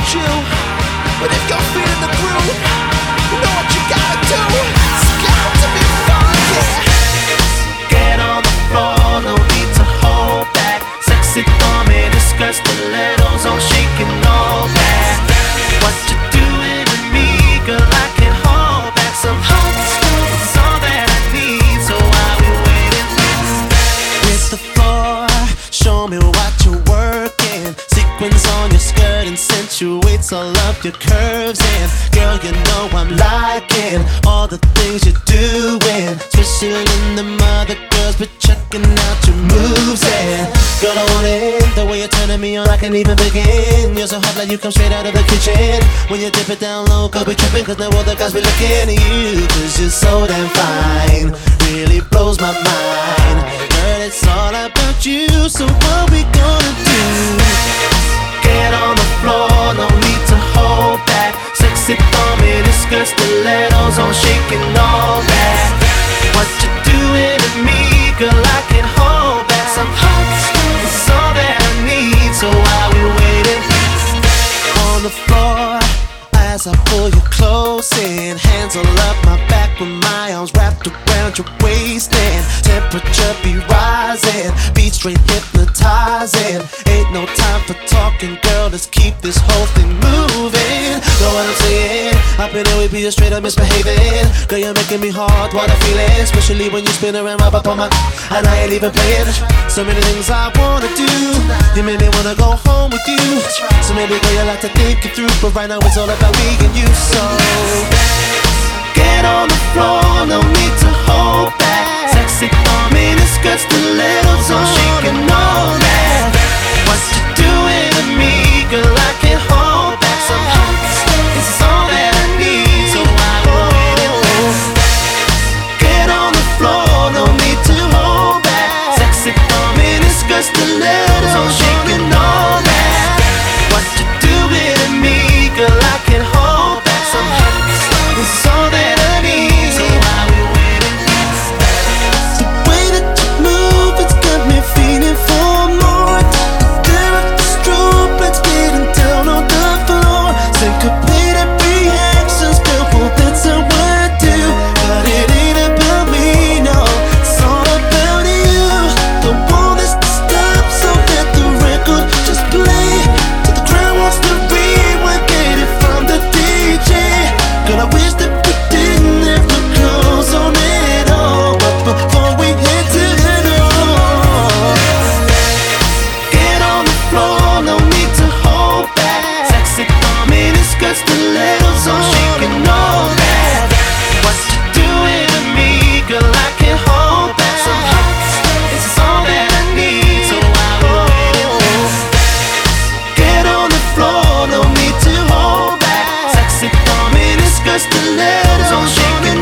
you. But if you're feeling the groove, you know what you gotta do. It's got to be fun, yeah. Get on the floor, no need to hold back. Sexy woman, the skirt, stilettos on shaking all that. What you doing to me, girl? I can't hold back. Some hot stuff is all that I need. So I'll be waiting. Hit the floor, show me what you're working. Sequins on your skirt accentuates all of your curves. And girl, you know I'm liking all the things you're doing, especially in the other girls, but checking out your moves. And girl, I want it the way you're turning me on, I can't even begin. You're so hot like you come straight out of the kitchen. When you dip it down low, girl, we tripping, cause now all the guys be looking at you. Cause you're so damn fine, really blows my mind. Girl, it's all about you, so what we gonna do? Get on the floor, no need to hold back. Sexy thumb in his skirt, stilettos on, shaking all that. What you doing to me, girl? I can't hold back. Some hot stuff is all that I need. So while we waiting on the floor, as I pull you close in, hands all up my back with my arms wrapped around your waist, and temperature be rising, beat straight hypnotizing. Ain't no time for talking, girl, let's keep this whole thing moving. Know what I'm saying? Up in here we be straight up misbehaving. Girl, you're making me hard, what I feel it, especially when you spin around right up on my, and I ain't even playing. So many things I wanna do, you made me wanna go home with you. So maybe girl, you like to think it through, but right now it's all about me and you. So get on the floor, no need to hold back. Sexy thumb in his skirt, stilettos on, shaking all that. What you doing to me, girl? I can't hold back. Some hot stuff is all that I need. So I'm waiting. Get on the floor, no need to hold back. Sexy thumb in his skirt, stilettos on, shaking all that. What you doing to me, girl? I can't hold back. Some hot stuff is all that I need. So I'll be waiting. The way that you move, it's got me feeling for more. Clear up the strobe, let's get down on the floor. Syncopated reactions, beautiful, that's how I do. But it ain't about me, no, it's all about you. Don't want this to stop, so let the record just play. Till the crowd wants to rewind, get it from the DJ. Girl, I wish that we didn't have to close on it all, but before we head to the door, get on the floor, no need to hold back. Sexy thumb in his skirt, stilettos on, shaking all that. What you doing to me, girl? I can't hold back. Some hot stuff is all that I need. So I'm waiting. Get on the floor, no need to hold back. Sexy thumb in his skirt, stilettos on, shaking